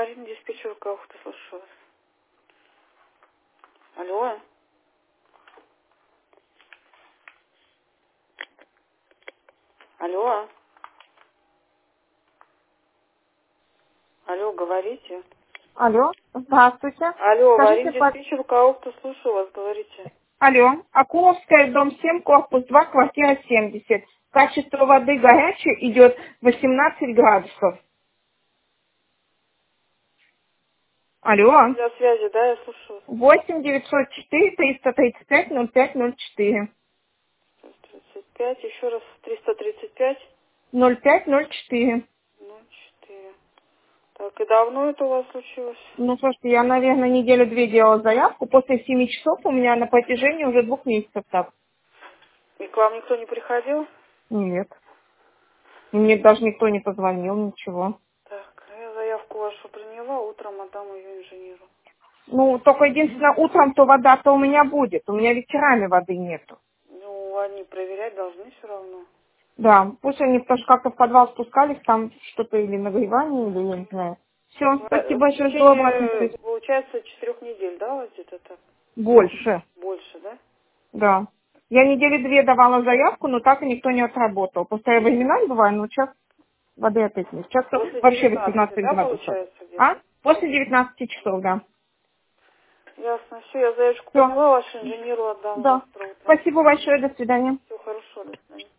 говорим, диспетчер Кауфта, слушаю вас. Алло. Алло. Алло, говорите. Алло, здравствуйте. Алло, говорим, Скажите, диспетчер Кауфта, слушаю вас, говорите. алло, Акуловская, дом 7, корпус 2, квартира 70. Качество воды горячей идет 18 градусов. Алло, Для связи, да, я слушаю вас. 8 904 335 0504. 35, еще раз, 335, 0504. 04. Так, и давно это у вас случилось? Ну, слушайте, я, наверное, неделю-две делала заявку. После 7 часов у меня на протяжении уже 2 месяцев так. И к вам никто не приходил? Нет. И мне даже никто не позвонил, ничего. Так, я заявку вашу приняла, утром отдам ее инженеру. Ну, только единственное, утром-то вода-то у меня будет. У меня вечерами воды нету. Ну, они проверять должны все равно. Да, пусть они, потому что как-то в подвал спускались, там что-то или нагревание, или я не знаю. Все, спасибо В большое, жду обратной течение, связи. получается, 4 недель, да, у вас где-то так? Больше, Больше, да? да. Я недели 2 давала заявку, но так и никто не отработал. Просто я временами бываю, но сейчас воды опять нет. Сейчас После вообще 19, 18 да, градусов. получается, А? где-то? После 19 часов, да. Ясно. Все, я заявочку Все, приняла, ваш инженеру отдам да. завтра утром. Спасибо большое, до свидания. Всего хорошего, до свидания.